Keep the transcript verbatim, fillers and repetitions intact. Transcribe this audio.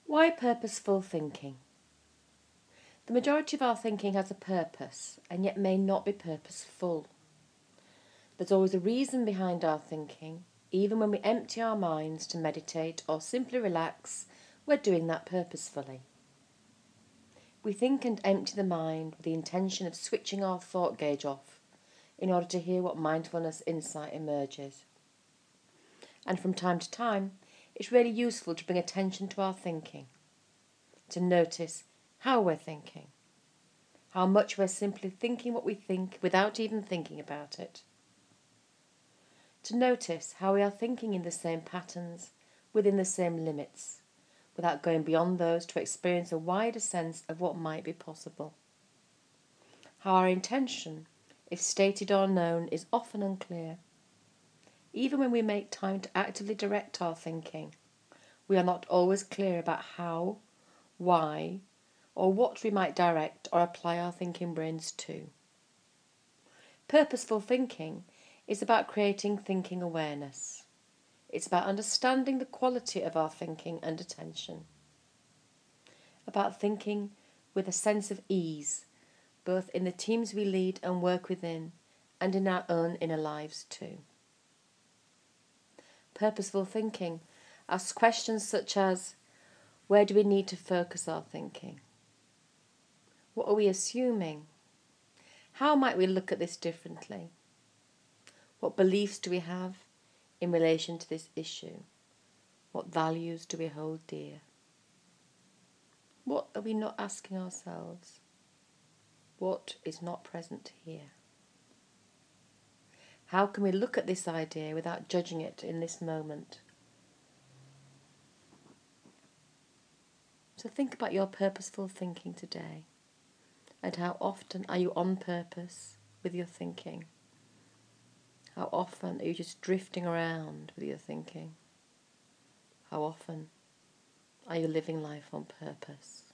Why purposeful thinking? The majority of our thinking has a purpose and yet may not be purposeful. There's always a reason behind our thinking. Even when we empty our minds to meditate or simply relax, we're doing that purposefully. We think and empty the mind with the intention of switching our thought gauge off in order to hear what mindfulness insight emerges. And from time to time, it's really useful to bring attention to our thinking, to notice how we're thinking, how much we're simply thinking what we think without even thinking about it. To notice how we are thinking in the same patterns, within the same limits, without going beyond those to experience a wider sense of what might be possible. How our intention, if stated or known, is often unclear. Even when we make time to actively direct our thinking, we are not always clear about how, why, or what we might direct or apply our thinking brains to. Purposeful thinking is about creating thinking awareness. It's about understanding the quality of our thinking and attention. About thinking with a sense of ease, both in the teams we lead and work within, and in our own inner lives too. Purposeful thinking asks questions such as, where do we need to focus our thinking? What are we assuming? How might we look at this differently? What beliefs do we have in relation to this issue? What values do we hold dear? What are we not asking ourselves? What is not present here? How can we look at this idea without judging it in this moment? So think about your purposeful thinking today, and how often are you on purpose with your thinking? How often are you just drifting around with your thinking? How often are you living life on purpose?